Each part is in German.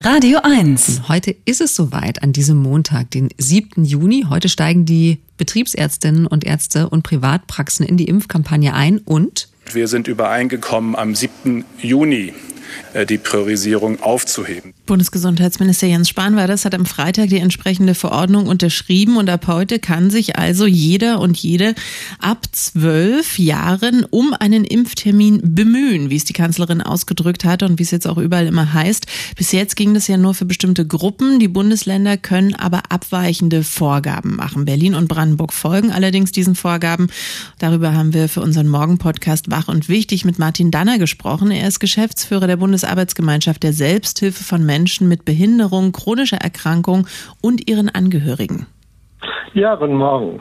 Radio 1. Heute ist es soweit, an diesem Montag, den 7. Juni. Heute steigen die Betriebsärztinnen und Ärzte und Privatpraxen in die Impfkampagne ein und? Wir sind übereingekommen, am 7. Juni die Priorisierung aufzuheben. Bundesgesundheitsminister Jens Spahn hat am Freitag die entsprechende Verordnung unterschrieben und ab heute kann sich also jeder und jede ab 12 Jahren um einen Impftermin bemühen, wie es die Kanzlerin ausgedrückt hatte und wie es jetzt auch überall immer heißt. Bis jetzt ging das ja nur für bestimmte Gruppen. Die Bundesländer können aber abweichende Vorgaben machen. Berlin und Brandenburg folgen allerdings diesen Vorgaben. Darüber haben wir für unseren Morgen-Podcast Wach und Wichtig mit Martin Danner gesprochen. Er ist Geschäftsführer der Bundesarbeitsgemeinschaft der Selbsthilfe von Menschen mit Behinderung, chronischer Erkrankung und ihren Angehörigen. Ja, guten Morgen.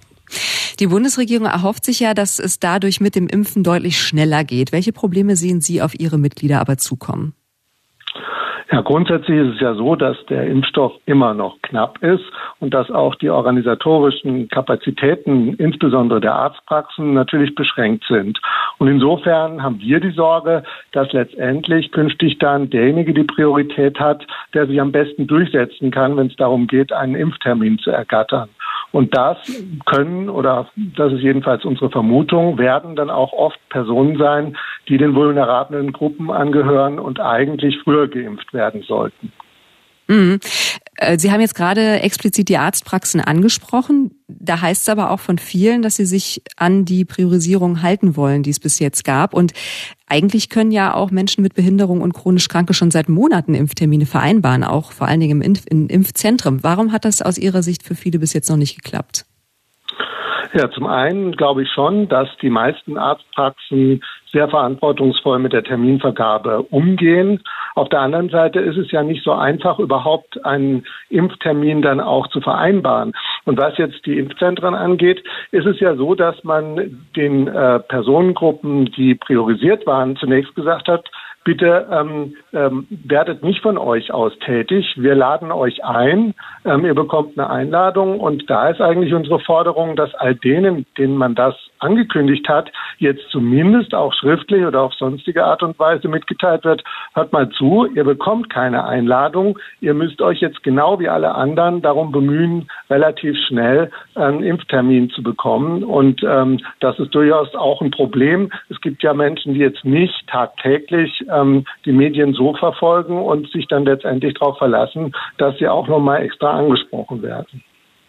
Die Bundesregierung erhofft sich ja, dass es dadurch mit dem Impfen deutlich schneller geht. Welche Probleme sehen Sie auf Ihre Mitglieder aber zukommen? Ja, grundsätzlich ist es ja so, dass der Impfstoff immer noch knapp ist und dass auch die organisatorischen Kapazitäten, insbesondere der Arztpraxen, natürlich beschränkt sind. Und insofern haben wir die Sorge, dass letztendlich künftig dann derjenige die Priorität hat, der sich am besten durchsetzen kann, wenn es darum geht, einen Impftermin zu ergattern. Und das können, oder das ist jedenfalls unsere Vermutung, werden dann auch oft Personen sein, die den vulnerablen Gruppen angehören und eigentlich früher geimpft werden sollten. Mhm. Sie haben jetzt gerade explizit die Arztpraxen angesprochen. Da heißt es aber auch von vielen, dass sie sich an die Priorisierung halten wollen, die es bis jetzt gab. Und eigentlich können ja auch Menschen mit Behinderung und chronisch Kranke schon seit Monaten Impftermine vereinbaren, auch vor allen Dingen im Impfzentrum. Warum hat das aus Ihrer Sicht für viele bis jetzt noch nicht geklappt? Ja, zum einen glaube ich schon, dass die meisten Arztpraxen sehr verantwortungsvoll mit der Terminvergabe umgehen. Auf der anderen Seite ist es ja nicht so einfach, überhaupt einen Impftermin dann auch zu vereinbaren. Und was jetzt die Impfzentren angeht, ist es ja so, dass man den Personengruppen, die priorisiert waren, zunächst gesagt hat, bitte werdet nicht von euch aus tätig. Wir laden euch ein. Ihr bekommt eine Einladung. Und da ist eigentlich unsere Forderung, dass all denen man das angekündigt hat, jetzt zumindest auch schriftlich oder auf sonstige Art und Weise mitgeteilt wird, hört mal zu, ihr bekommt keine Einladung. Ihr müsst euch jetzt genau wie alle anderen darum bemühen, relativ schnell einen Impftermin zu bekommen. Und das ist durchaus auch ein Problem. Es gibt ja Menschen, die jetzt nicht tagtäglich die Medien so verfolgen und sich dann letztendlich darauf verlassen, dass sie auch nochmal extra angesprochen werden.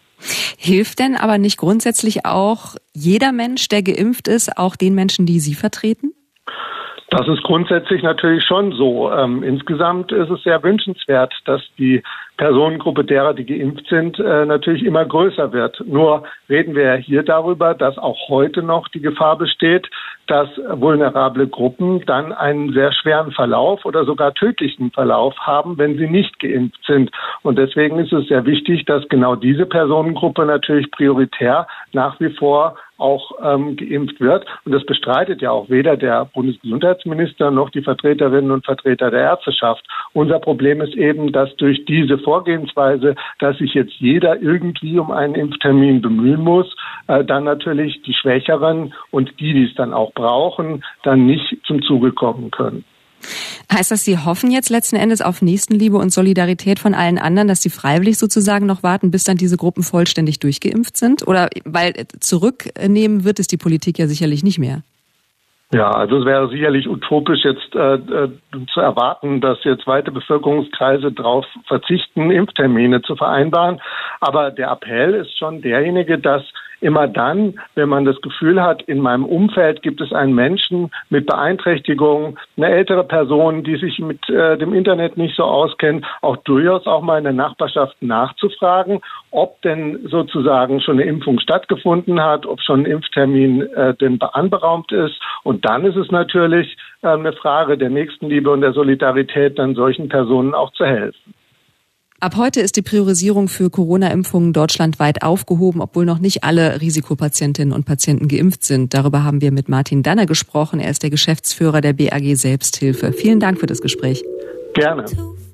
Hilft denn aber nicht grundsätzlich auch jeder Mensch, der geimpft ist, auch den Menschen, die Sie vertreten? Das ist grundsätzlich natürlich schon so. Insgesamt ist es sehr wünschenswert, dass die Personengruppe derer, die geimpft sind, natürlich immer größer wird. Nur reden wir ja hier darüber, dass auch heute noch die Gefahr besteht, dass vulnerable Gruppen dann einen sehr schweren Verlauf oder sogar tödlichen Verlauf haben, wenn sie nicht geimpft sind. Und deswegen ist es sehr wichtig, dass genau diese Personengruppe natürlich prioritär nach wie vor auch geimpft wird. Und das bestreitet ja auch weder der Bundesgesundheitsminister noch die Vertreterinnen und Vertreter der Ärzteschaft. Unser Problem ist eben, dass durch diese Vorgehensweise, dass sich jetzt jeder irgendwie um einen Impftermin bemühen muss, dann natürlich die Schwächeren und die es dann auch brauchen, dann nicht zum Zuge kommen können. Heißt das, Sie hoffen jetzt letzten Endes auf Nächstenliebe und Solidarität von allen anderen, dass Sie freiwillig sozusagen noch warten, bis dann diese Gruppen vollständig durchgeimpft sind? Oder weil zurücknehmen wird es die Politik ja sicherlich nicht mehr. Ja, also es wäre sicherlich utopisch jetzt zu erwarten, dass jetzt weite Bevölkerungskreise darauf verzichten, Impftermine zu vereinbaren. Aber der Appell ist schon derjenige, dass immer dann, wenn man das Gefühl hat, in meinem Umfeld gibt es einen Menschen mit Beeinträchtigung, eine ältere Person, die sich mit dem Internet nicht so auskennt, auch durchaus auch mal in der Nachbarschaft nachzufragen, ob denn sozusagen schon eine Impfung stattgefunden hat, ob schon ein Impftermin denn anberaumt ist. Und dann ist es natürlich eine Frage der Nächstenliebe und der Solidarität, dann solchen Personen auch zu helfen. Ab heute ist die Priorisierung für Corona-Impfungen deutschlandweit aufgehoben, obwohl noch nicht alle Risikopatientinnen und Patienten geimpft sind. Darüber haben wir mit Martin Danner gesprochen. Er ist der Geschäftsführer der BAG Selbsthilfe. Vielen Dank für das Gespräch. Gerne.